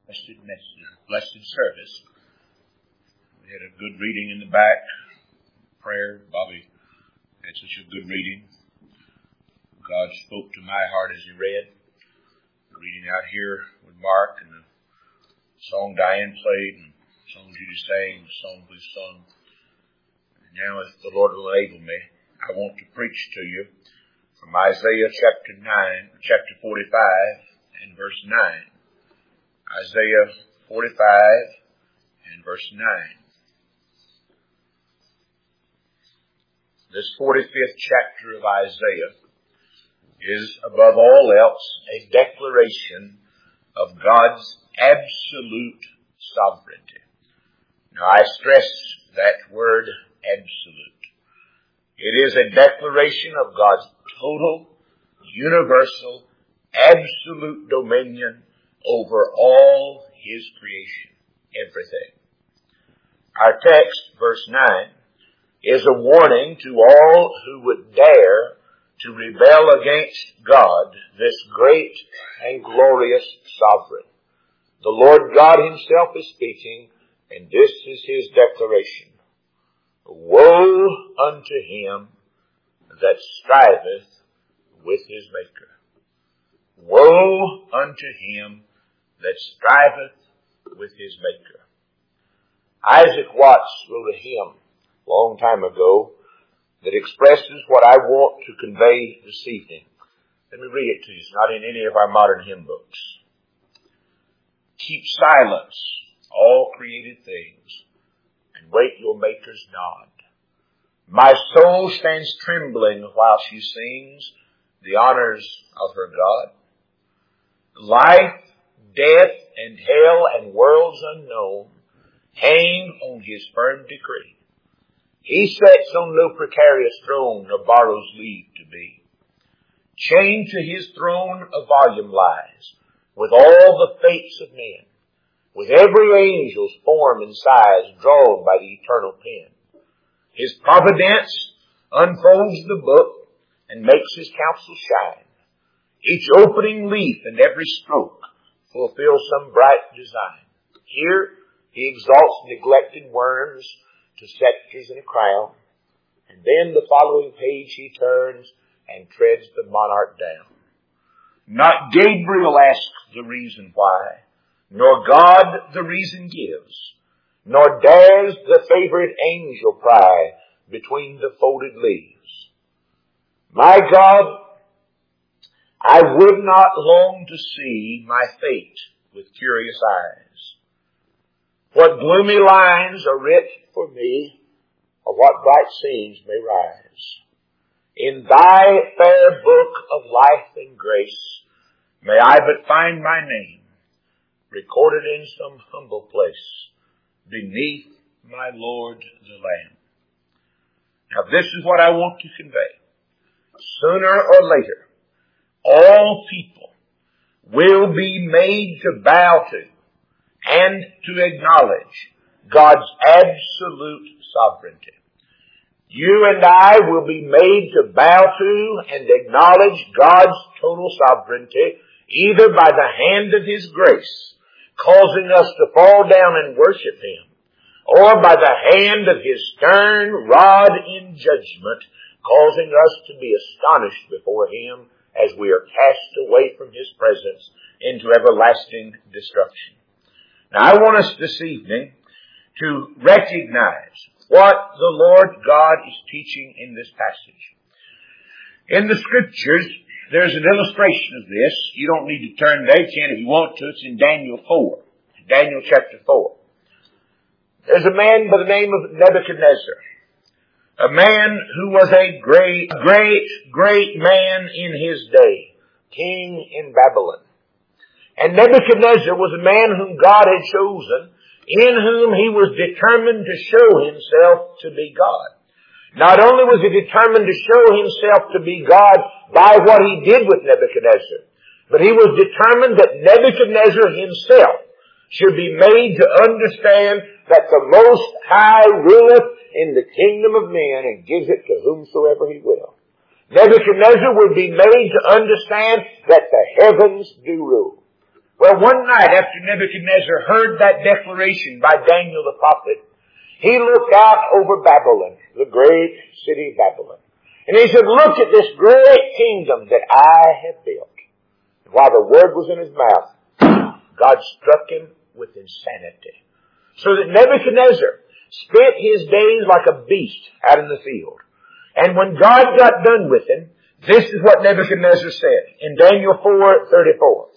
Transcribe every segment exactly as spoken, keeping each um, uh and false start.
Blessed message, blessed service. We had a good reading in the back. Prayer. Bobby had such a good reading. God spoke to my heart as he read. The reading out here with Mark and the song Diane played and the songs you just sang, the songs we sung. And now, if the Lord will enable me, I want to preach to you from Isaiah chapter nine, chapter forty-five and verse nine. Isaiah forty-five and verse nine. This forty-fifth chapter of Isaiah is, above all else, a declaration of God's absolute sovereignty. Now, I stress that word, absolute. It is a declaration of God's total, universal, absolute dominion over all His creation, everything. Our text, verse nine, is a warning to all who would dare to rebel against God, this great and glorious sovereign. The Lord God Himself is speaking, and this is His declaration. Woe unto him that striveth with his Maker. Woe unto him that striveth with his Maker. Isaac Watts wrote a hymn a long time ago that expresses what I want to convey this evening. Let me read it to you. It's not in any of our modern hymn books. Keep silence, all created things, and wait your Maker's nod. My soul stands trembling while she sings the honors of her God. Life, death, and hell, and worlds unknown hang on His firm decree. He sits on no precarious throne nor borrows leave to be. Chained to His throne a volume lies with all the fates of men, with every angel's form and size drawn by the eternal pen. His providence unfolds the book and makes His counsel shine. Each opening leaf and every stroke fulfills some bright design. Here He exalts neglected worms to scepters and a crown. And then the following page He turns and treads the monarch down. Not Gabriel asks the reason why, nor God the reason gives, nor dares the favorite angel pry between the folded leaves. My God, I would not long to see my fate with curious eyes. What gloomy lines are writ for me, or what bright scenes may rise. In Thy fair book of life and grace, may I but find my name recorded in some humble place beneath my Lord the Lamb. Now this is what I want to convey. Sooner or later, all people will be made to bow to and to acknowledge God's absolute sovereignty. You and I will be made to bow to and acknowledge God's total sovereignty, either by the hand of His grace, causing us to fall down and worship Him, or by the hand of His stern rod in judgment, causing us to be astonished before Him as we are cast away from His presence into everlasting destruction. Now I want us this evening to recognize what the Lord God is teaching in this passage. In the Scriptures, there's an illustration of this. You don't need to turn there. You can if you want to. It's in Daniel four. Daniel chapter four. There's a man by the name of Nebuchadnezzar. A man who was a great, great, great man in his day. King in Babylon. And Nebuchadnezzar was a man whom God had chosen, in whom he was determined to show himself to be God. Not only was he determined to show himself to be God by what he did with Nebuchadnezzar, but he was determined that Nebuchadnezzar himself should be made to understand that the Most High ruleth in the kingdom of men and gives it to whomsoever He will. Nebuchadnezzar would be made to understand that the heavens do rule. Well, one night after Nebuchadnezzar heard that declaration by Daniel the prophet, he looked out over Babylon, the great city Babylon. And he said, look at this great kingdom that I have built. And while the word was in his mouth, God struck him with insanity. So that Nebuchadnezzar spent his days like a beast out in the field. And when God got done with him, this is what Nebuchadnezzar said in Daniel four thirty-four.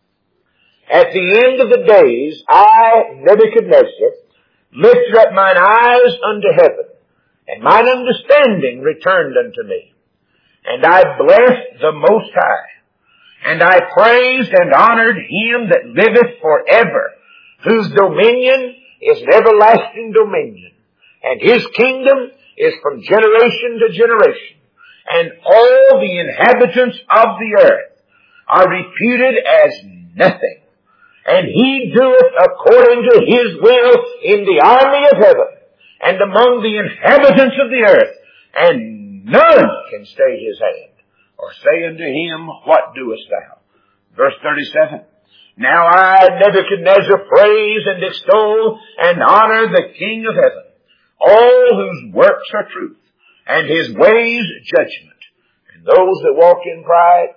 At the end of the days, I, Nebuchadnezzar, lifted up mine eyes unto heaven, and mine understanding returned unto me. And I blessed the Most High, and I praised and honored him that liveth forever, whose dominion is an everlasting dominion, and his kingdom is from generation to generation. And all the inhabitants of the earth are reputed as nothing. And he doeth according to his will in the army of heaven and among the inhabitants of the earth, and none can stay his hand or say unto him, what doest thou? Verse thirty-seven. Now I, Nebuchadnezzar, praise and extol and honor the King of heaven, all whose works are truth, and his ways judgment. And those that walk in pride,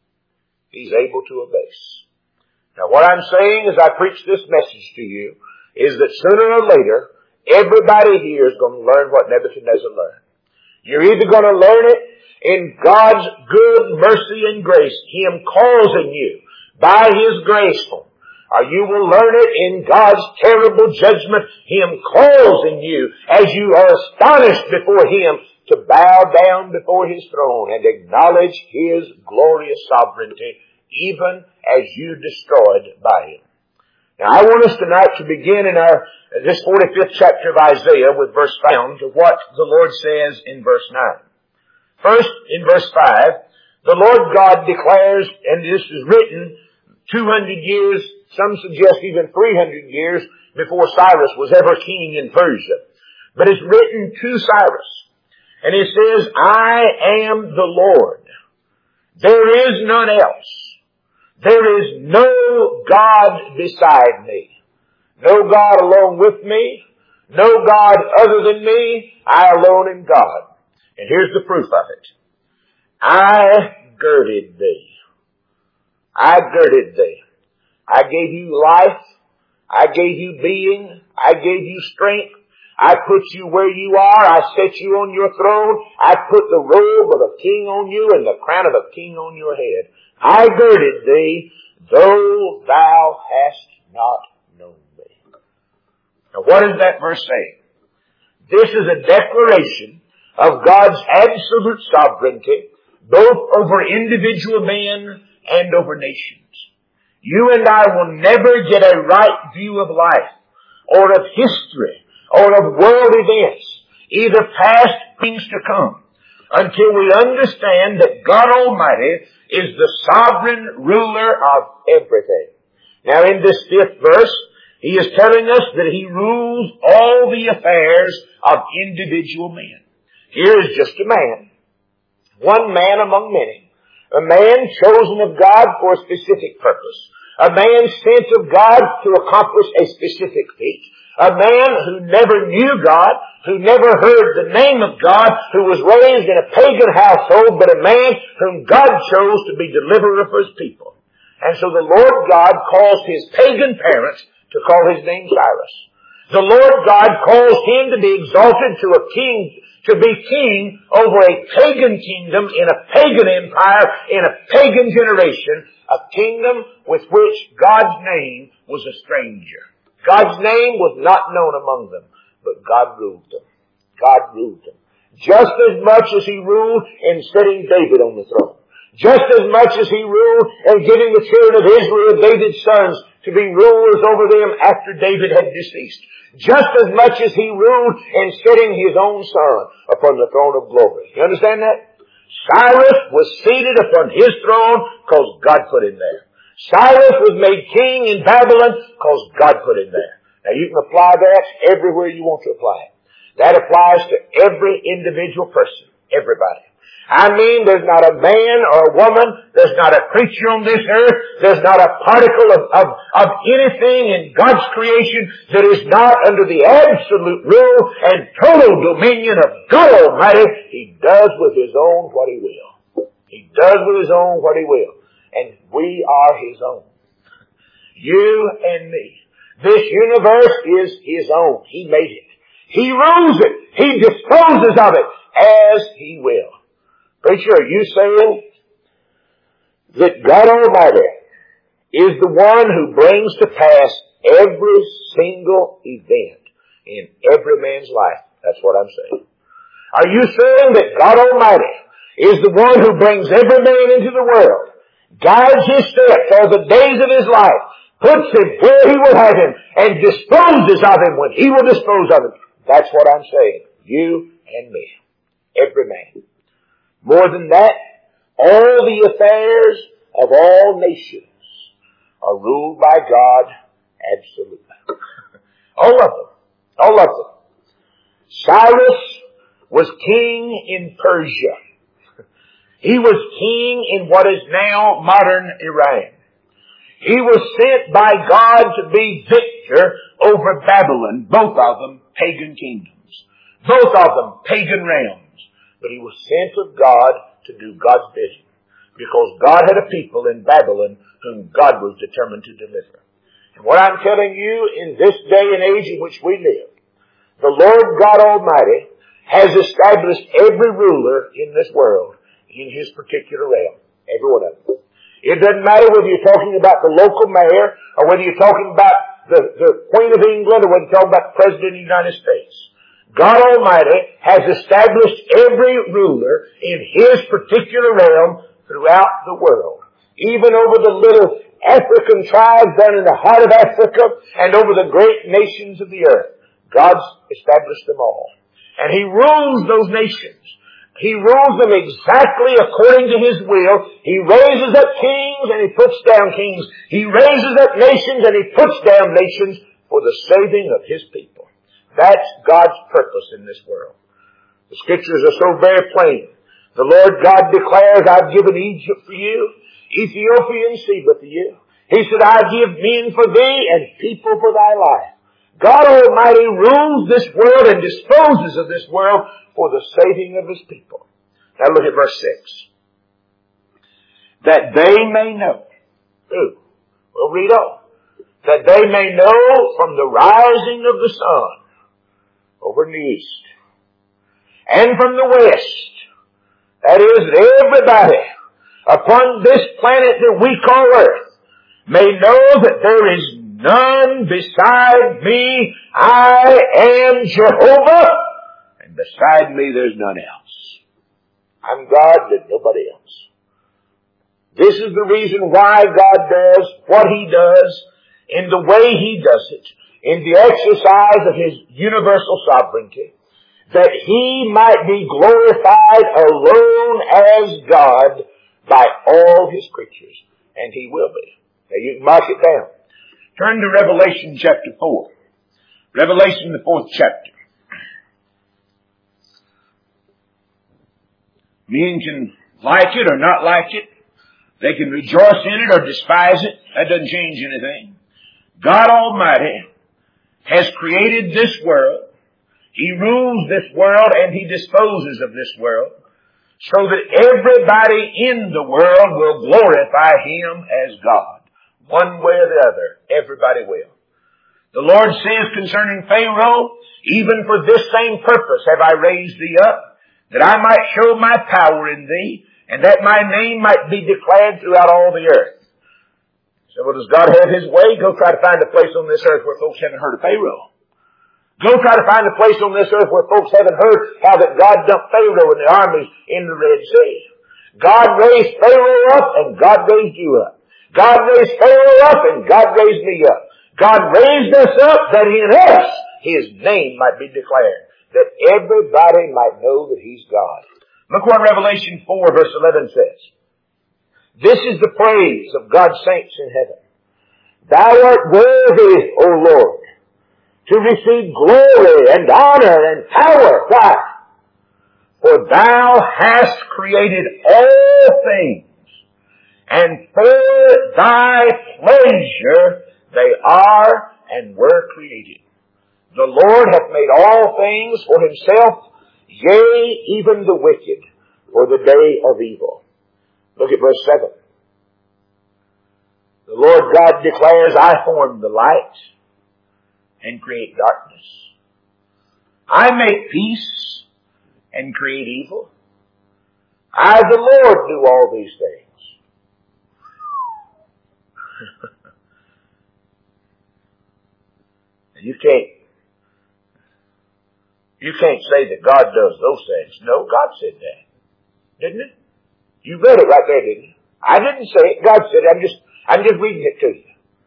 he's able to abase. Now what I'm saying as I preach this message to you is that sooner or later, everybody here is going to learn what Nebuchadnezzar learned. You're either going to learn it in God's good mercy and grace, him causing you by his grace, or you will learn it in God's terrible judgment, him causing you as you are astonished before him to bow down before his throne and acknowledge his glorious sovereignty, even as you destroyed by him. Now I want us tonight to begin in our this forty-fifth chapter of Isaiah with verse five to what the Lord says in verse nine. First, in verse five, the Lord God declares, and this is written two hundred years, some suggest even three hundred years before Cyrus was ever king in Persia. But it's written to Cyrus. And it says, I am the Lord. There is none else. There is no God beside me. No God along with me. No God other than me. I alone am God. And here's the proof of it. I girded thee. I girded thee. I gave you life. I gave you being. I gave you strength. I put you where you are. I set you on your throne. I put the robe of a king on you and the crown of a king on your head. I girded thee, though thou hast not known me. Now what does that verse say? This is a declaration of God's absolute sovereignty, both over individual men and over nations. You and I will never get a right view of life, or of history, or of world events, either past things to come, until we understand that God Almighty is the sovereign ruler of everything. Now in this fifth verse, he is telling us that he rules all the affairs of individual men. Here is just a man. One man among many. A man chosen of God for a specific purpose. A man sent of God to accomplish a specific feat. A man who never knew God, who never heard the name of God, who was raised in a pagan household, but a man whom God chose to be deliverer for his people. And so the Lord God calls his pagan parents to call his name Cyrus. The Lord God calls him to be exalted to a king, to be king over a pagan kingdom in a pagan empire, in a pagan generation, a kingdom with which God's name was a stranger. God's name was not known among them, but God ruled them. God ruled them. Just as much as he ruled in setting David on the throne. Just as much as he ruled in giving the children of Israel, David's sons, to be rulers over them after David had deceased. Just as much as he ruled in setting his own son upon the throne of glory. You understand that? Cyrus was seated upon his throne because God put him there. Cyrus was made king in Babylon because God put him there. Now you can apply that everywhere you want to apply it. That applies to every individual person. Everybody. I mean, there's not a man or a woman, there's not a creature on this earth, there's not a particle of, of, of anything in God's creation that is not under the absolute rule and total dominion of God Almighty. He does with His own what He will. He does with His own what He will. And we are His own. You and me. This universe is His own. He made it. He rules it. He disposes of it as He will. Preacher, are you saying that God Almighty is the one who brings to pass every single event in every man's life? That's what I'm saying. Are you saying that God Almighty is the one who brings every man into the world, guides his steps all the days of his life, puts him where He will have him, and disposes of him when He will dispose of him? That's what I'm saying. You and me. Every man. More than that, all the affairs of all nations are ruled by God absolutely. All of them. All of them. Cyrus was king in Persia. He was king in what is now modern Iran. He was sent by God to be victor over Babylon, both of them pagan kingdoms, both of them pagan realms. But he was sent of God to do God's bidding, because God had a people in Babylon whom God was determined to deliver. And what I'm telling you, in this day and age in which we live, the Lord God Almighty has established every ruler in this world in His particular realm. Every one of them. It doesn't matter whether you're talking about the local mayor, or whether you're talking about the, the Queen of England, or whether you're talking about the President of the United States. God Almighty has established every ruler in His particular realm throughout the world. Even over the little African tribes down in the heart of Africa, and over the great nations of the earth. God's established them all. And He rules those nations. He rules them exactly according to His will. He raises up kings and He puts down kings. He raises up nations and He puts down nations for the saving of His people. That's God's purpose in this world. The Scriptures are so very plain. The Lord God declares, I've given Egypt for you, Ethiopia and Seba for you. He said, I give men for thee and people for thy life. God Almighty rules this world and disposes of this world for the saving of His people. Now look at verse six. That they may know. Who? We'll read on. That they may know from the rising of the sun over in the east and from the west. That is, that everybody upon this planet that we call Earth may know that there is none beside me. I am Jehovah, and beside me there's none else. I'm God and nobody else. This is the reason why God does what He does in the way He does it, in the exercise of His universal sovereignty, that He might be glorified alone as God by all His creatures. And He will be. Now you can mark it down. Turn to Revelation chapter four. Revelation, the fourth chapter. Men can like it or not like it. They can rejoice in it or despise it. That doesn't change anything. God Almighty has created this world. He rules this world and He disposes of this world, so that everybody in the world will glorify Him as God. One way or the other, everybody will. The Lord says concerning Pharaoh, even for this same purpose have I raised thee up, that I might show my power in thee, and that my name might be declared throughout all the earth. So well, does God have His way? Go try to find a place on this earth where folks haven't heard of Pharaoh. Go try to find a place on this earth where folks haven't heard how that God dumped Pharaoh and the armies in the Red Sea. God raised Pharaoh up and God raised you up. God raised Pharaoh up and God raised me up. God raised us up that in us His name might be declared, that everybody might know that He's God. Look what Revelation four verse eleven says. This is the praise of God's saints in heaven. Thou art worthy, O Lord, to receive glory and honor and power. Why? For thou hast created all things, and for thy pleasure they are and were created. The Lord hath made all things for himself, yea, even the wicked, for the day of evil. Look at verse seven. The Lord God declares, I form the light and create darkness. I make peace and create evil. I, the Lord, do all these things. You can't, you can't say that God does those things. No, God said that. Didn't it? You read it right there, didn't you? I didn't say it. God said it. I'm just, I'm just reading it to you.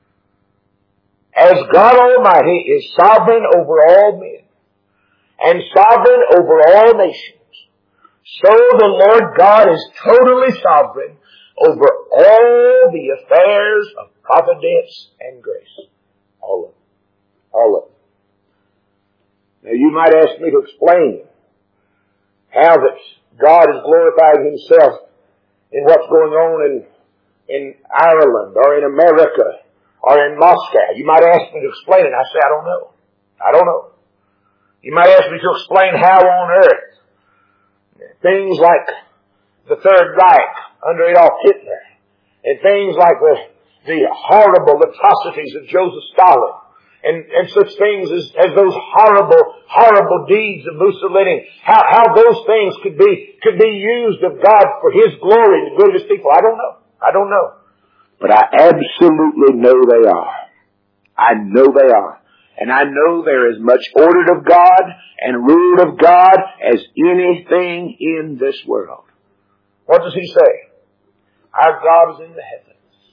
As God Almighty is sovereign over all men and sovereign over all nations, so the Lord God is totally sovereign over all the affairs of providence and grace. All of them. All of them. Now you might ask me to explain how that God is glorifying himself in what's going on in, in Ireland or in America or in Moscow. You might ask me to explain it. I say, I don't know. I don't know. You might ask me to explain how on earth things like the Third Reich under Adolf Hitler and things like the, the horrible atrocities of Joseph Stalin and, and such things as, as those horrible, horrible deeds of Mussolini, how, how those things could be, could be used of God for his glory and the good of his people. I don't know. I don't know. But I absolutely know they are. I know they are. And I know there is much ordered of God and ruled of God as anything in this world. What does he say? Our God is in the heavens.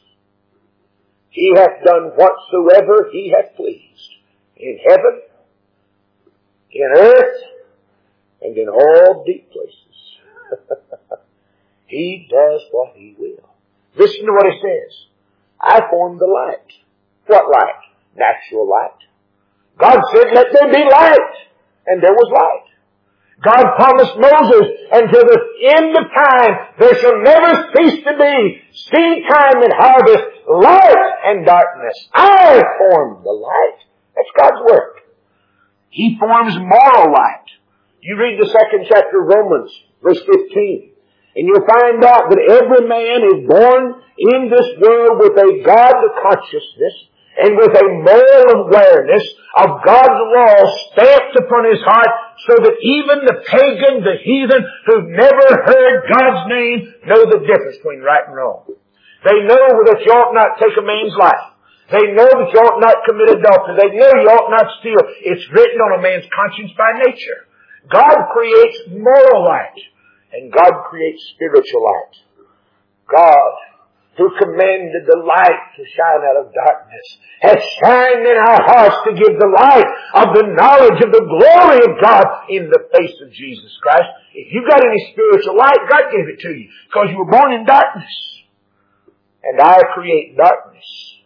He hath done whatsoever he hath pleased in heaven, in earth, and in all deep places. He does what he will. Listen to what he says. I formed the light. What light? Natural light. God said, let there be light. And there was light. God promised Moses, until the end of time, there shall never cease to be seed time and harvest, light and darkness. I formed the light. That's God's work. He forms moral light. You read the second chapter of Romans, verse fifteen, and you'll find out that every man is born in this world with a God consciousness and with a moral awareness of God's law stamped upon his heart, so that even the pagan, the heathen, who've never heard God's name, know the difference between right and wrong. They know that you ought not take a man's life. They know that you ought not commit adultery. They know you ought not steal. It's written on a man's conscience by nature. God creates moral light, and God creates spiritual light. God, who commanded the light to shine out of darkness, has shined in our hearts to give the light of the knowledge of the glory of God in the face of Jesus Christ. If you got any spiritual light, God gave it to you, because you were born in darkness. And I create darkness.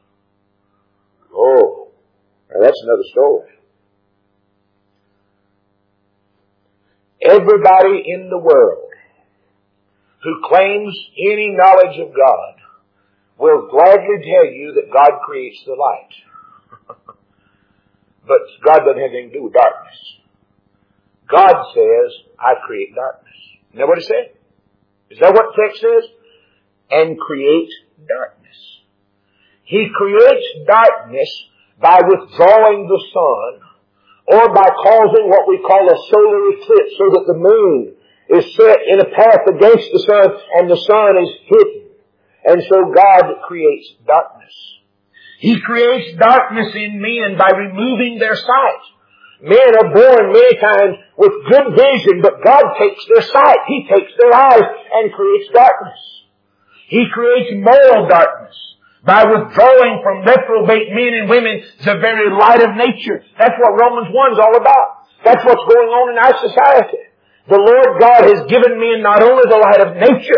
Oh, now that's another story. Everybody in the world who claims any knowledge of God will gladly tell you that God creates the light. But God doesn't have anything to do with darkness. God says, I create darkness. Isn't that what it said? Is that what the text says? And create darkness. He creates darkness by withdrawing the sun, or by causing what we call a solar eclipse, so that the moon is set in a path against the sun and the sun is hidden. And so God creates darkness. He creates darkness in men by removing their sight. Men are born many times with good vision, but God takes their sight. He takes their eyes and creates darkness. He creates moral darkness by withdrawing from reprobate men and women the very light of nature. That's what Romans one is all about. That's what's going on in our society. The Lord God has given men not only the light of nature,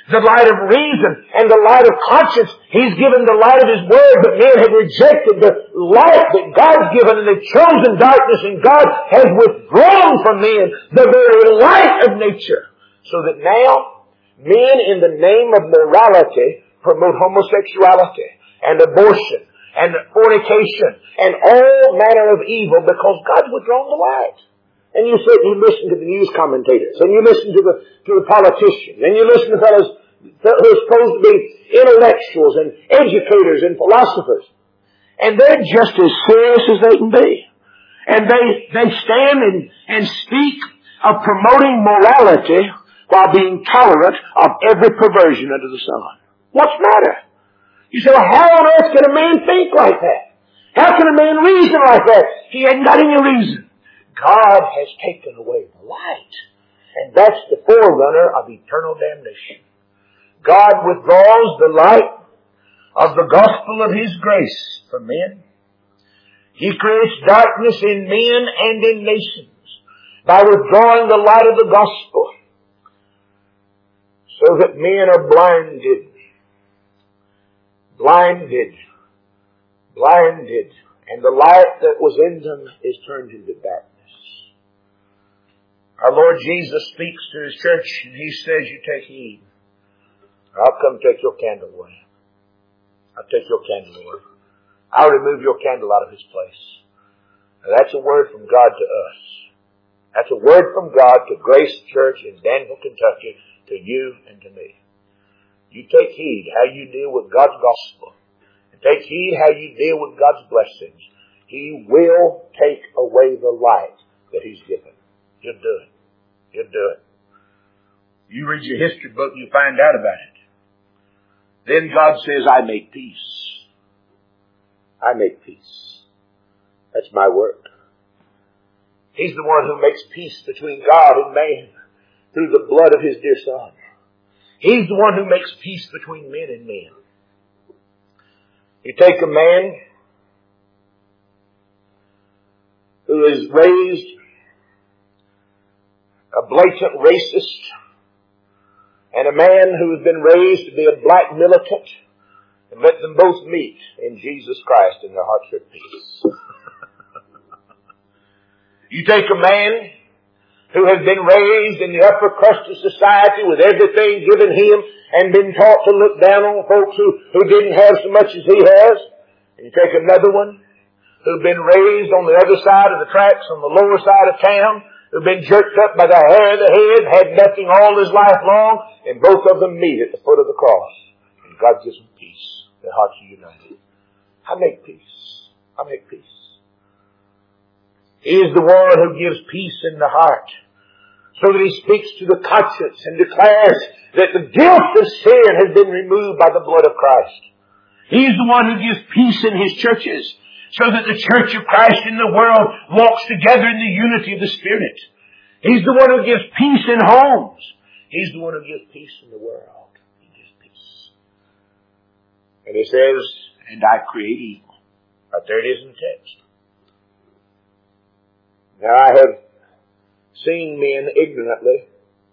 the light of reason, and the light of conscience. He's given the light of His Word, but men have rejected the light that God's given, and they've chosen darkness, and God has withdrawn from men the very light of nature. So that now, men in the name of morality promote homosexuality, and abortion, and fornication, and all manner of evil because God's withdrawn the light. And you sit and you listen to the news commentators, and you listen to the, to the politicians, and you listen to fellows who are supposed to be intellectuals and educators and philosophers. And they're just as serious as they can be. And they, they stand and, and speak of promoting morality while being tolerant of every perversion under the sun. What's the matter? You say, well, how on earth can a man think like that? How can a man reason like that? He hasn't got any reason. God has taken away the light. And that's the forerunner of eternal damnation. God withdraws the light of the gospel of His grace from men. He creates darkness in men and in nations by withdrawing the light of the gospel so that men are blinded. Blinded. Blinded. And the light that was in them is turned into darkness. Our Lord Jesus speaks to His church and He says, you take heed. I'll come take your candle away. I'll take your candle away. I'll remove your candle out of its place. Now, that's a word from God to us. That's a word from God to Grace Church in Danville, Kentucky, to you and to me. You take heed how you deal with God's gospel. And take heed how you deal with God's blessings. He will take away the light that He's given. He'll do it. He'll do it. You read your history book, you find out about it. Then God says, I make peace. I make peace. That's my work. He's the one who makes peace between God and man through the blood of His dear Son. He's the one who makes peace between men and men. You take a man who is raised a blatant racist, and a man who has been raised to be a black militant, and let them both meet in Jesus Christ and their hearts are at peace. You take a man who has been raised in the upper crust of society with everything given him and been taught to look down on folks who, who didn't have so much as he has, and you take another one who's been raised on the other side of the tracks, on the lower side of town, who've been jerked up by the hair of the head, had nothing all his life long, and both of them meet at the foot of the cross. And God gives them peace. Their hearts are united. I make peace. I make peace. He is the one who gives peace in the heart, so that He speaks to the conscience and declares that the guilt of sin has been removed by the blood of Christ. He is the one who gives peace in His churches, so that the church of Christ in the world walks together in the unity of the Spirit. He's the one who gives peace in homes. He's the one who gives peace in the world. He gives peace. And He says, and I create evil. Right there it is in the text. Now I have seen men ignorantly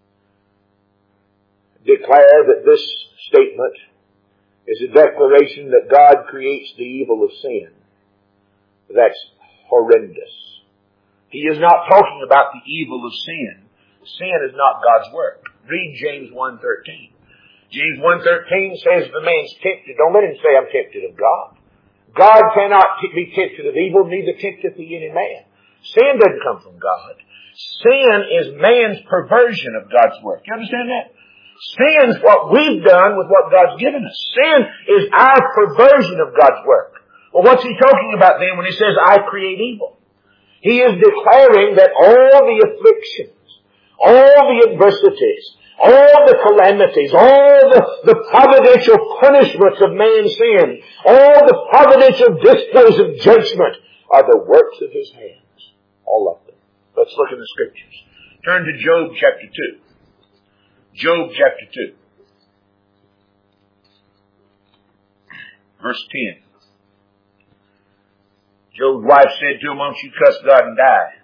declare that this statement is a declaration that God creates the evil of sin. That's horrendous. He is not talking about the evil of sin. Sin is not God's work. Read James one thirteen. James one thirteen says if a man's tempted, don't let him say I'm tempted of God. God cannot be tempted of evil, neither tempteth he any man. Sin doesn't come from God. Sin is man's perversion of God's work. You understand that? Sin's what we've done with what God's given us. Sin is our perversion of God's work. Well, what's He talking about then when He says, I create evil? He is declaring that all the afflictions, all the adversities, all the calamities, all the, the providential punishments of man's sin, all the providential displays of judgment are the works of His hands. All of them. Let's look in the Scriptures. Turn to Job chapter two. Job chapter two. Verse ten. Job's wife said to him, won't you cuss God and die?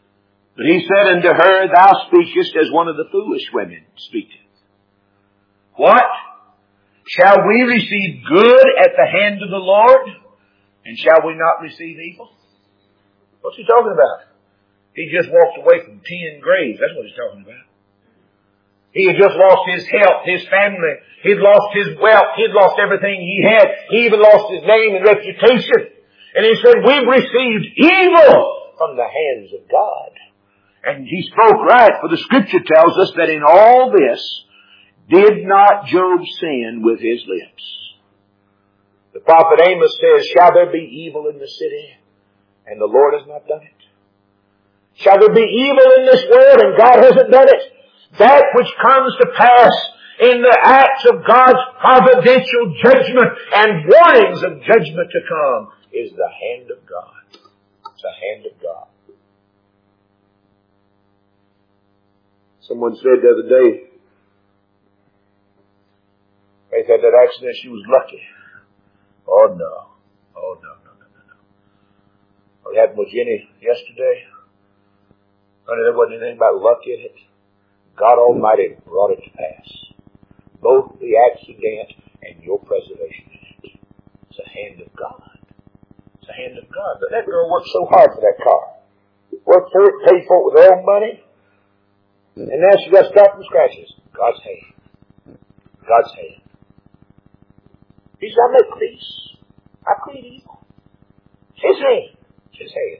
But he said unto her, thou speakest as one of the foolish women speaketh. What? Shall we receive good at the hand of the Lord? And shall we not receive evil? What's he talking about? He just walked away from ten graves. That's what he's talking about. He had just lost his health, his family. He'd lost his wealth. He'd lost everything he had. He even lost his name and reputation. And he said, we've received evil from the hands of God. And he spoke right, for the Scripture tells us that in all this, did not Job sin with his lips? The prophet Amos says, shall there be evil in the city, and the Lord has not done it? Shall there be evil in this world, and God hasn't done it? That which comes to pass in the acts of God's providential judgment and warnings of judgment to come is the hand of God. It's the hand of God. Someone said the other day, they said that accident, she was lucky. Oh no. Oh no, no, no, no, no. What happened with Jenny yesterday? Honey, there wasn't anything about luck in it. God Almighty brought it to pass. Both the accident and your preservation in it. It's the hand of God. It's the hand of God. But that girl worked so hard for that car. Worked for it, paid for it with her own money. And now she got scratches and scratches. God's hand. God's hand. He said, I make peace. I create evil. It's His hand. It's His hand.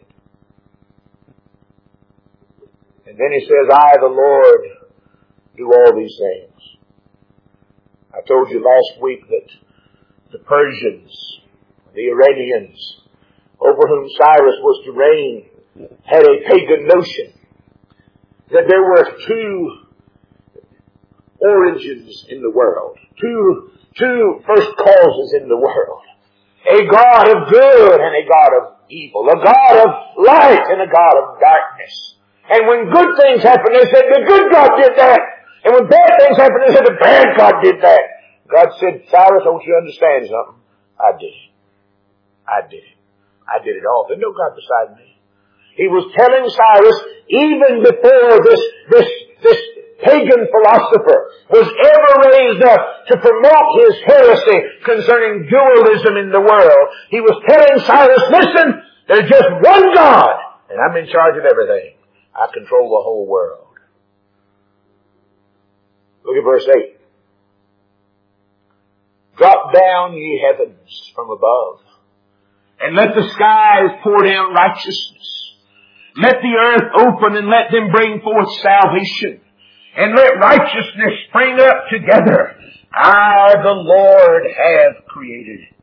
And then he says, I, the Lord, do all these things. I told you last week that the Persians, the Iranians, over whom Cyrus was to reign, had a pagan notion that there were two origins in the world, two, two first causes in the world. A God of good and a God of evil, a God of light and a God of darkness. And when good things happen, they said, the good God did that. And when bad things happen, they said, the bad God did that. God said, Cyrus, I want you to understand something. I did it. I did it. I did it all. There's no God beside me. He was telling Cyrus, even before this, this, this pagan philosopher was ever raised up to promote his heresy concerning dualism in the world, he was telling Cyrus, listen, there's just one God, and I'm in charge of everything. I control the whole world. Look at verse eight. Drop down, ye heavens, from above, and let the skies pour down righteousness. Let the earth open and let them bring forth salvation. And let righteousness spring up together. I, the Lord, have created it.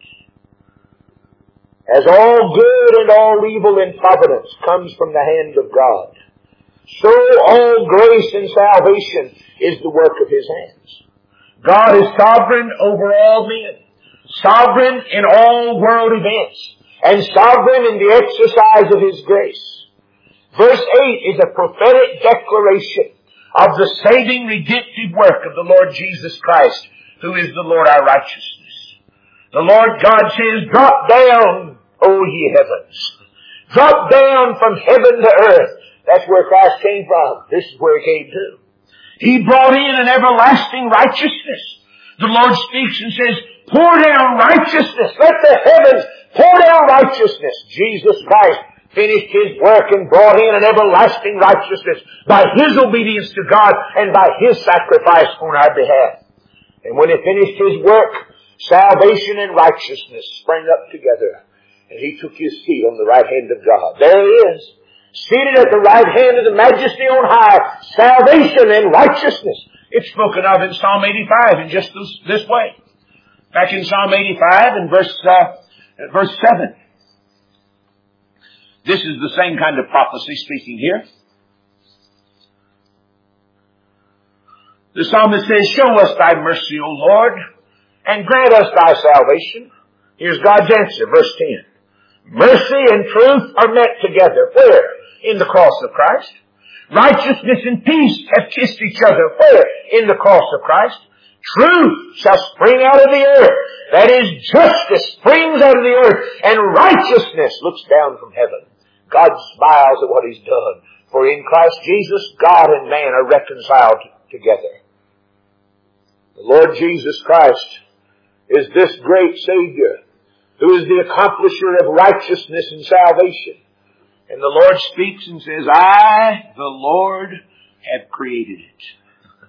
As all good and all evil in providence comes from the hand of God, so all grace and salvation is the work of His hands. God is sovereign over all men, sovereign in all world events, and sovereign in the exercise of His grace. Verse eight is a prophetic declaration of the saving, redemptive work of the Lord Jesus Christ, who is the Lord our righteousness. The Lord God says, drop down, O ye heavens. Drop down from heaven to earth. That's where Christ came from. This is where He came to. He brought in an everlasting righteousness. The Lord speaks and says, pour down righteousness. Let the heavens pour down righteousness. Jesus Christ finished His work and brought in an everlasting righteousness by His obedience to God and by His sacrifice on our behalf. And when He finished His work, salvation and righteousness sprang up together. And He took His seat on the right hand of God. There He is, seated at the right hand of the Majesty on high, salvation and righteousness. It's spoken of in Psalm eighty-five in just this, this way. Back in Psalm eighty-five in verse, uh, verse seven. This is the same kind of prophecy speaking here. The psalmist says, show us thy mercy, O Lord, and grant us thy salvation. Here's God's answer, verse ten. Mercy and truth are met together. Where? In the cross of Christ. Righteousness and peace have kissed each other. Where? In the cross of Christ. Truth shall spring out of the earth. That is, justice springs out of the earth, and righteousness looks down from heaven. God smiles at what He's done. For in Christ Jesus, God and man are reconciled together. The Lord Jesus Christ is this great Savior who is the accomplisher of righteousness and salvation. And the Lord speaks and says, I, the Lord, have created it.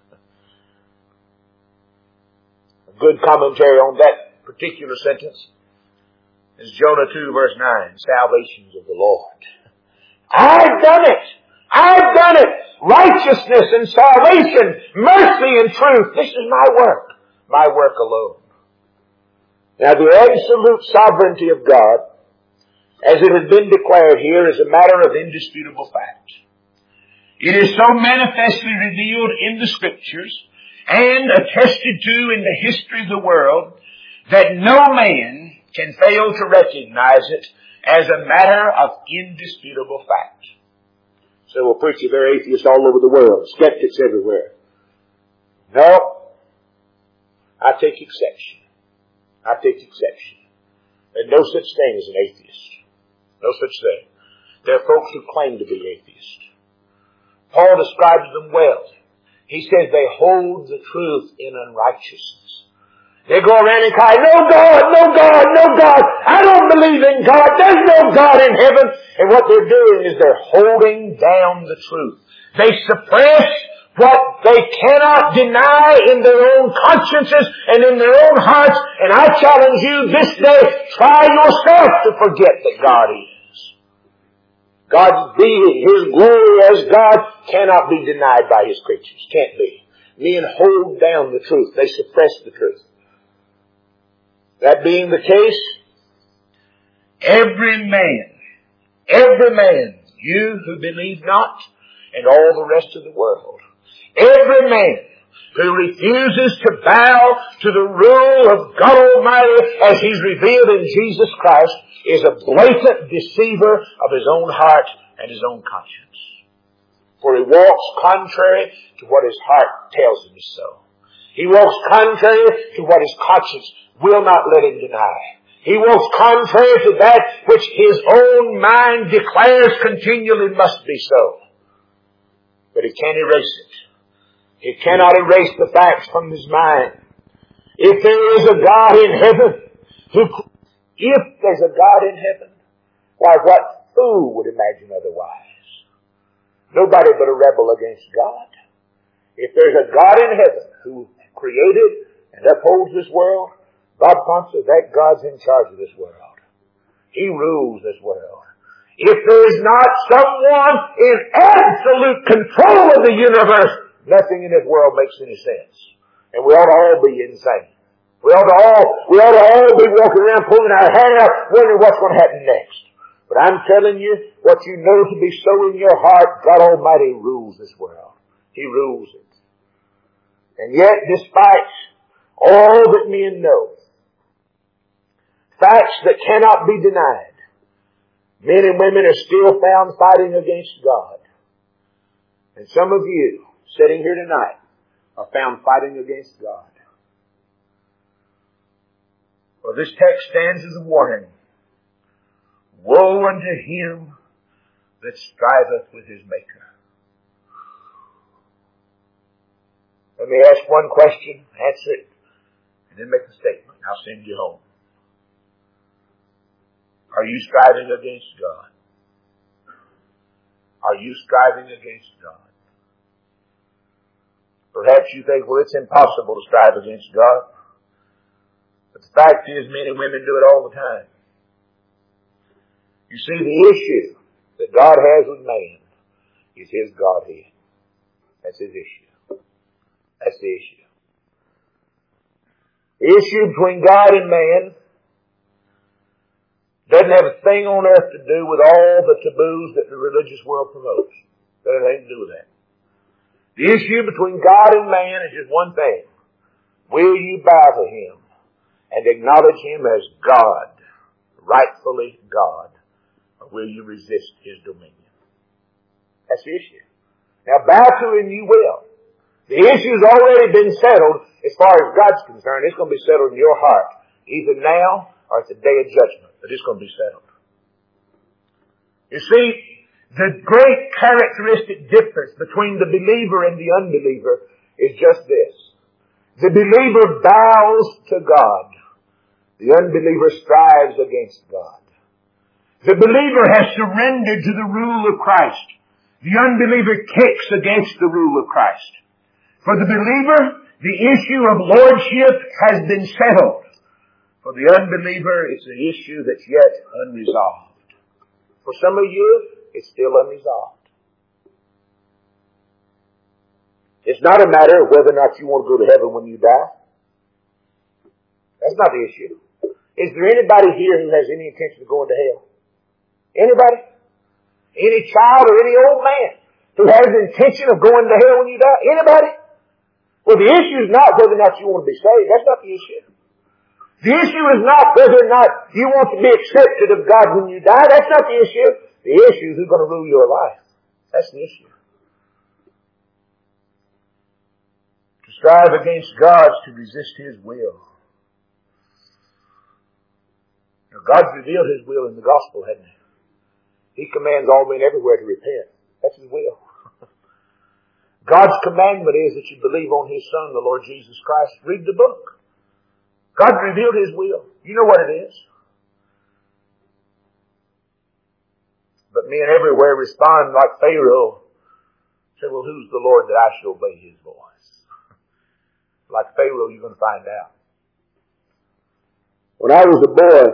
A good commentary on that particular sentence is Jonah two verse nine, salvations of the Lord. I've done it! I've done it! Righteousness and salvation, mercy and truth. This is my work. My work alone. Now the absolute sovereignty of God, as it has been declared here, is a matter of indisputable fact. It is so manifestly revealed in the Scriptures and attested to in the history of the world that no man can fail to recognize it as a matter of indisputable fact. So we'll preach it, there are atheists all over the world, skeptics everywhere. No, I take exception. I take exception. There's no such thing as an atheist. No such thing. There are folks who claim to be atheists. Paul describes them well. He says they hold the truth in unrighteousness. They go around and cry, no God, no God, no God. I don't believe in God. There's no God in heaven. And what they're doing is they're holding down the truth. They suppress what they cannot deny in their own consciences and in their own hearts. And I challenge you this day, try yourself to forget that God is. God's being, His glory as God cannot be denied by His creatures. Can't be. Men hold down the truth. They suppress the truth. That being the case, every man, every man, you who believe not, and all the rest of the world, every man who refuses to bow to the rule of God Almighty as He's revealed in Jesus Christ is a blatant deceiver of his own heart and his own conscience. For he walks contrary to what his heart tells him so. He walks contrary to what his conscience will not let him deny. He walks contrary to that which his own mind declares continually must be so. But he can't erase it. He cannot erase the facts from his mind. If there is a God in heaven, who, if there's a God in heaven, why what fool would imagine otherwise? Nobody but a rebel against God. If there's a God in heaven who created and upholds this world, Bob Ponce, that God's in charge of this world. He rules this world. If there is not someone in absolute control of the universe, nothing in this world makes any sense. And we ought to all be insane. We ought to all, we ought to all be walking around pulling our hair out, wondering what's going to happen next. But I'm telling you, what you know to be so in your heart, God Almighty rules this world. He rules it. And yet, despite all that men know, facts that cannot be denied, men and women are still found fighting against God. And some of you, sitting here tonight, are found fighting against God. Well, this text stands as a warning. Woe unto him that striveth with his Maker. Let me ask one question, answer it, and then make a statement. I'll send you home. Are you striving against God? Are you striving against God? Perhaps you think, well, it's impossible to strive against God. But the fact is, men and women do it all the time. You see, the issue that God has with man is His Godhead. That's His issue. That's the issue. The issue between God and man doesn't have a thing on earth to do with all the taboos that the religious world promotes. Doesn't have anything to do with that. The issue between God and man is just one thing. Will you bow to Him and acknowledge Him as God, rightfully God, or will you resist His dominion? That's the issue. Now bow to Him you will. The issue's already been settled as far as God's concerned. It's going to be settled in your heart, either now or at the day of judgment. But it's going to be settled. You see, the great characteristic difference between the believer and the unbeliever is just this. The believer bows to God. The unbeliever strives against God. The believer has surrendered to the rule of Christ. The unbeliever kicks against the rule of Christ. For the believer, the issue of lordship has been settled. For the unbeliever, it's an issue that's yet unresolved. For some of you, it's still unresolved. It's not a matter of whether or not you want to go to heaven when you die. That's not the issue. Is there anybody here who has any intention of going to hell? Anybody? Any child or any old man who has the intention of going to hell when you die? Anybody? Well, the issue is not whether or not you want to be saved. That's not the issue. The issue is not whether or not you want to be accepted of God when you die. That's not the issue. The issue is who's going to rule your life. That's the issue. To strive against God is to resist His will. Now, God's revealed His will in the gospel, hasn't He? He commands all men everywhere to repent. That's His will. God's commandment is that you believe on His Son, the Lord Jesus Christ. Read the book. God revealed His will. You know what it is. But men everywhere respond like Pharaoh. Say, well, who's the Lord that I should obey His voice? Like Pharaoh, you're going to find out. When I was a boy,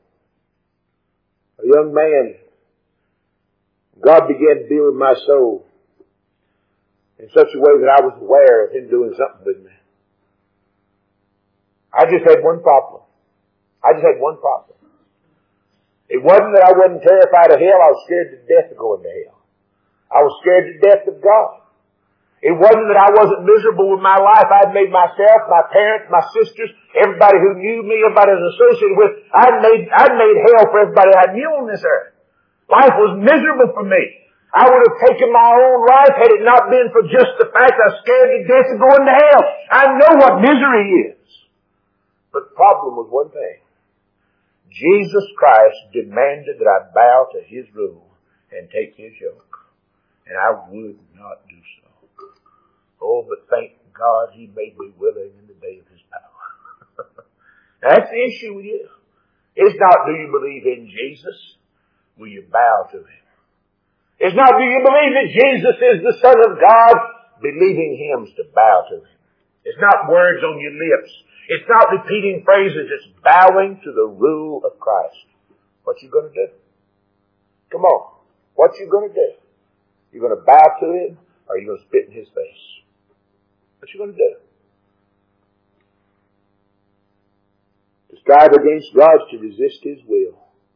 a young man, God began to deal with my soul in such a way that I was aware of Him doing something with me. I just had one problem. I just had one problem. It wasn't that I wasn't terrified of hell. I was scared to death of going to hell. I was scared to death of God. It wasn't that I wasn't miserable with my life. I'd made myself, my parents, my sisters, everybody who knew me, everybody I was associated with, I'd made, I'd made hell for everybody I knew on this earth. Life was miserable for me. I would have taken my own life had it not been for just the fact I was scared to death of going to hell. I know what misery is. But the problem was one thing. Jesus Christ demanded that I bow to His rule and take His yoke. And I would not do so. Oh, but thank God He made me willing in the day of His power. That's the issue with you. It's not, do you believe in Jesus? Will you bow to Him? It's not, do you believe that Jesus is the Son of God? Believing Him is to bow to Him. It's not words on your lips. It's not repeating phrases. It's bowing to the rule of Christ. What you going to do? Come on. What you going to do? You going to bow to Him, or are you going to spit in His face? What you going to do? To strive against God is to resist His will.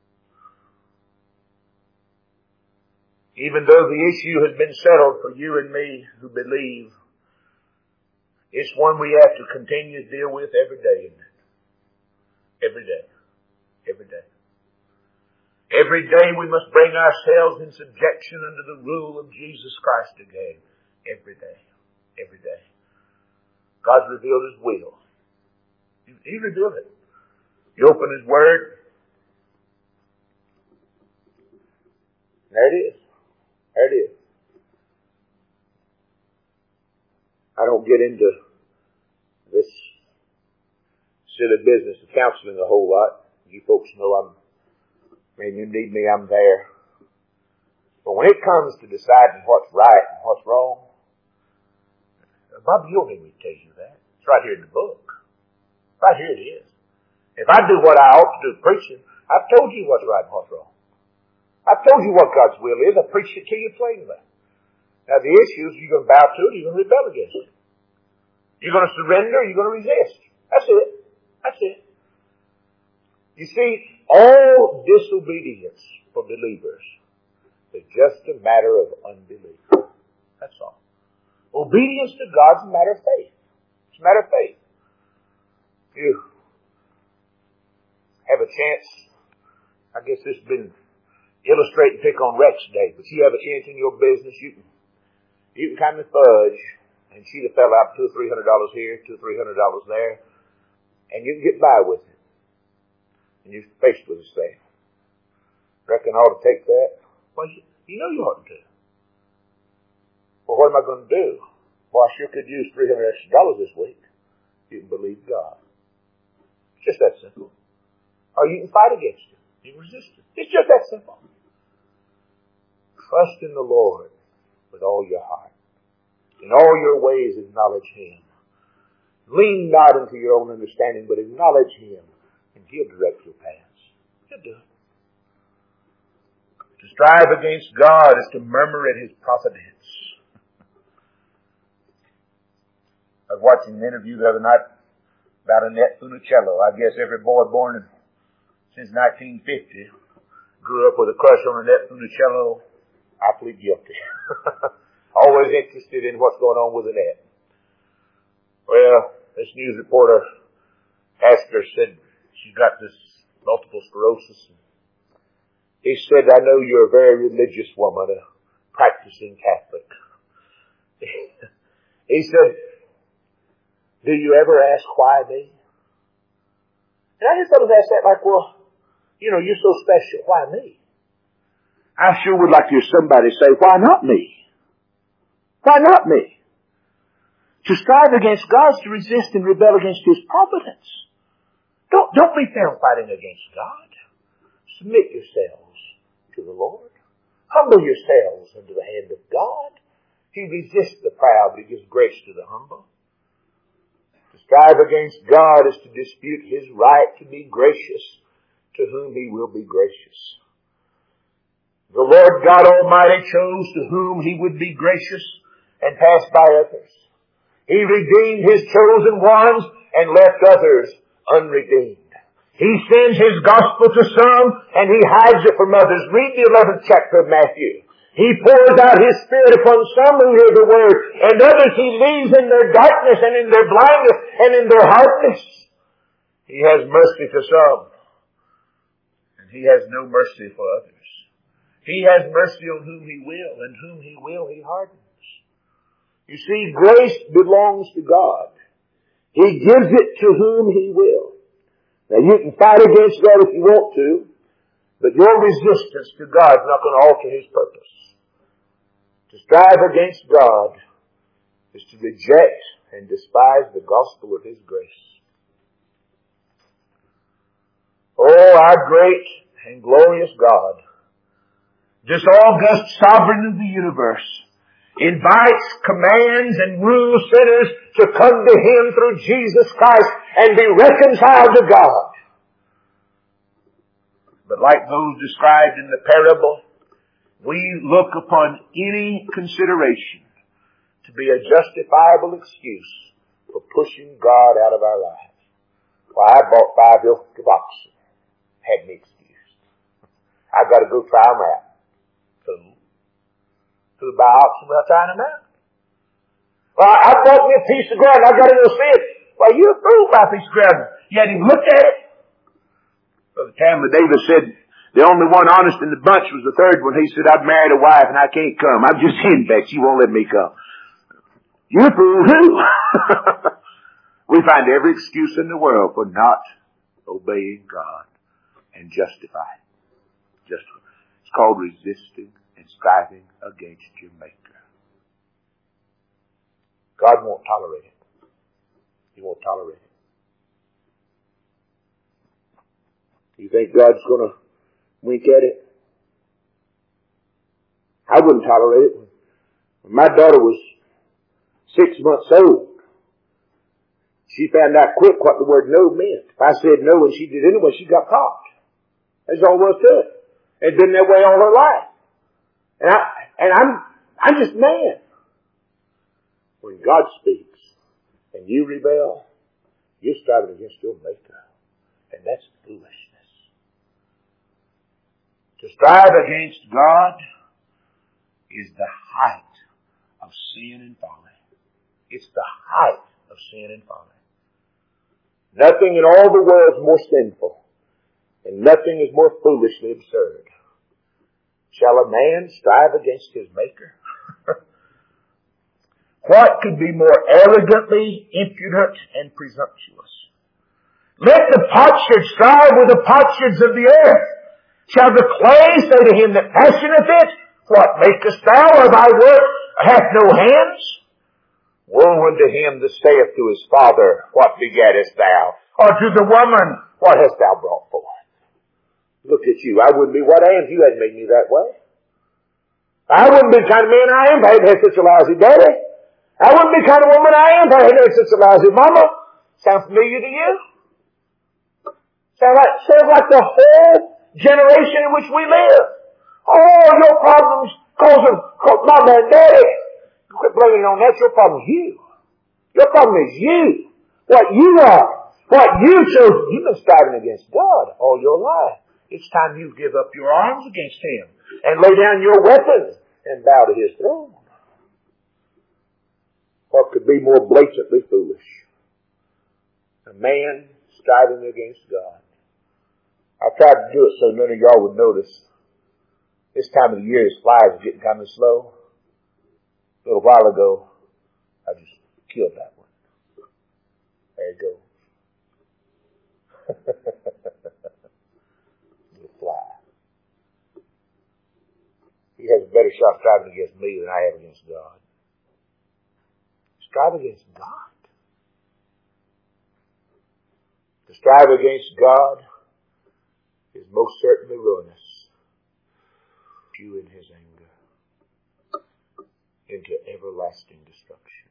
Even though the issue has been settled for you and me who believe, it's one we have to continue to deal with every day, isn't it? Every day. Every day. Every day we must bring ourselves in subjection under the rule of Jesus Christ again. Every day. Every day. God's revealed His will. He revealed it. You open His Word. There it is. There it is. I don't get into this silly business of counseling a whole lot. You folks know I'm, I mean, you need me, I'm there. But when it comes to deciding what's right and what's wrong, Bob, you don't need me to tell you that. It's right here in the book. Right here it is. If I do what I ought to do preaching, I've told you what's right and what's wrong. I've told you what God's will is. I preached it to you plainly. Now the issue is, you're going to bow to it, or you're going to rebel against it. You're going to surrender, or you're going to resist. That's it. That's it. You see, all disobedience for believers is just a matter of unbelief. That's all. Obedience to God is a matter of faith. It's a matter of faith. You have a chance, I guess this has been illustrate and pick on Rex today, but you have a chance in your business, you can, you can kind of fudge and cheat a fella out two or three hundred dollars here, two or three hundred dollars there, and you can get by with it. And you're faced with a sale. Reckon I ought to take that? Well, you, you know you ought to do. Well, what am I going to do? Well, I sure could use three hundred extra dollars this week. you can believe God. It's just that simple. Or you can fight against Him. You can resist Him. It's just that simple. Trust in the Lord with all your heart. In all your ways acknowledge Him. Lean not into your own understanding, but acknowledge Him, and He'll direct your paths. He'll do it. To strive against God is to murmur at His providence. I was watching an interview the other night about Annette Funicello. I guess every boy born in, since nineteen fifty grew up with a crush on Annette Funicello. I plead guilty. Always interested in what's going on with Annette. Well, this news reporter asked her, said she's got this multiple sclerosis. He said, I know you're a very religious woman, a practicing Catholic. He said, do you ever ask why me? And I just thought of ask that like, well, you know, you're so special. Why me? I sure would like to hear somebody say, why not me? Why not me? To strive against God is to resist and rebel against His providence. Don't, don't be found fighting against God. Submit yourselves to the Lord. Humble yourselves under the hand of God. He resists the proud, but He gives grace to the humble. To strive against God is to dispute His right to be gracious, to whom He will be gracious. The Lord God Almighty chose to whom He would be gracious and passed by others. He redeemed His chosen ones and left others unredeemed. He sends His gospel to some and He hides it from others. Read the eleventh chapter of Matthew. He pours out His Spirit upon some who hear the word, and others He leaves in their darkness and in their blindness and in their hardness. He has mercy to some, and He has no mercy for others. He has mercy on whom He will, and whom He will He hardens. You see, grace belongs to God. He gives it to whom He will. Now you can fight against God if you want to, but your resistance to God is not going to alter His purpose. To strive against God is to reject and despise the gospel of His grace. Oh, our great and glorious God, this august sovereign of the universe, invites, commands, and rules sinners to come to Him through Jesus Christ and be reconciled to God. But like those described in the parable, we look upon any consideration to be a justifiable excuse for pushing God out of our lives. Well, I bought five yoke of oxen. Had me excused. I've got to go try them out. Fool. Who buy oxen without trying them out? Well, I bought me a piece of ground. I've got to go see it. Well, you're a fool by a piece of ground. You hadn't even looked at it. Brother Tamla Davis said the only one honest in the bunch was the third one. He said, I've married a wife and I can't come. I'm just henpecked. She won't let me come. You're a fool too. We find every excuse in the world for not obeying God and justifying. Just, it's called resisting and striving against your Maker. God won't tolerate it. He won't tolerate it. You think God's going to wink at it? I wouldn't tolerate it. When my daughter was six months old, she found out quick what the word no meant. If I said no and she did anyway, she got caught. That's all there was to it. It's been that way all her life. And I, and I'm, I'm just mad. When God speaks and you rebel, you're striving against your Maker. And that's foolishness. To strive against God is the height of sin and folly. It's the height of sin and folly. Nothing in all the world is more sinful, and nothing is more foolishly absurd. Shall a man strive against his Maker? What could be more arrogantly impudent and presumptuous? Let the potsherd strive with the potsherds of the earth. Shall the clay say to him that fashioneth it, what makest thou, or thy work hath no hands? Woe unto him that saith to his father, what begettest thou? Or to the woman, what hast thou brought forth? Look at you. I wouldn't be what I am if you hadn't made me that way. I wouldn't be the kind of man I am if I hadn't had such a lousy daddy. I wouldn't be the kind of woman I am if I hadn't had such a lousy mama. Sound familiar to you? Sound like, sounds like the whole generation in which we live. Oh, your problems cause of mama and daddy. Quit blaming it on that. Your problem is you. Your problem is you. What you are. What you chose. You've been striving against God all your life. It's time you give up your arms against Him and lay down your weapons and bow to His throne. What could be more blatantly foolish? A man striving against God. I tried to do it so none of y'all would notice. This time of the year, his flies are getting kind of slow. A little while ago, I just killed that one. There you go. Little fly. He has a better shot striving against me than I have against God. Strive against God. To strive against God is most certainly ruinous. You in His anger into everlasting destruction.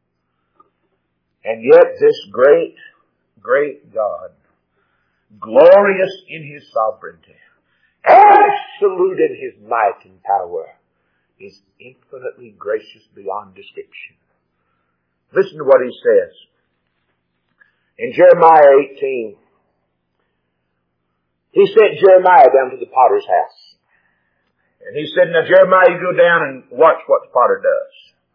And yet this great, great God, glorious in His sovereignty, absolute in His might and power, is infinitely gracious beyond description. Listen to what He says. In Jeremiah eighteen, He sent Jeremiah down to the potter's house. And He said, now Jeremiah, you go down and watch what the potter does.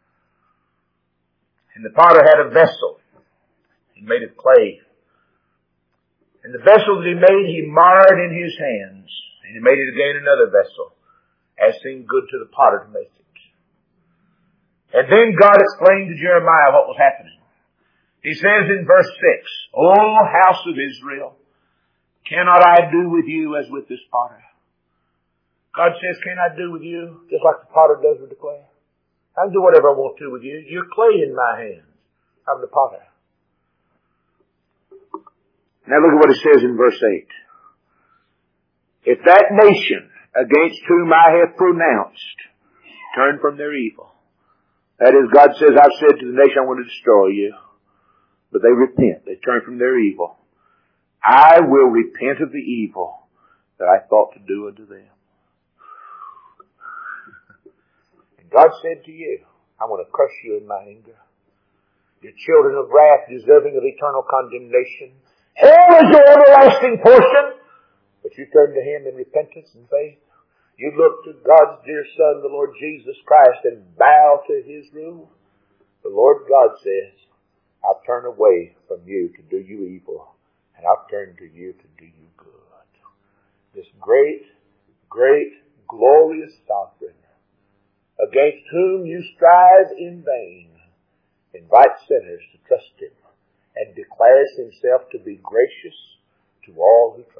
And the potter had a vessel. He made of clay. And the vessel that he made, he marred in his hands. And he made it again another vessel, as seemed good to the potter to make it. And then God explained to Jeremiah what was happening. He says in verse six, O house of Israel, cannot I do with you as with this potter? God says, can I do with you just like the potter does with the clay? I can do whatever I want to with you. You're clay in my hands. I'm the potter. Now look at what it says in verse eight. If that nation against whom I have pronounced turn from their evil. That is, God says, I've said to the nation, I want to destroy you. But they repent. They turn from their evil. I will repent of the evil that I thought to do unto them. And God said to you, I want to crush you in my anger. You're children of wrath, deserving of eternal condemnation. Hell is your everlasting portion. But you turn to Him in repentance and faith. You look to God's dear Son, the Lord Jesus Christ, and bow to His rule. The Lord God says, I'll turn away from you to do you evil, and I'll turn to you to do you good. This great, great, glorious sovereign, against whom you strive in vain, invites sinners to trust Him, and declares Himself to be gracious to all who trust Him.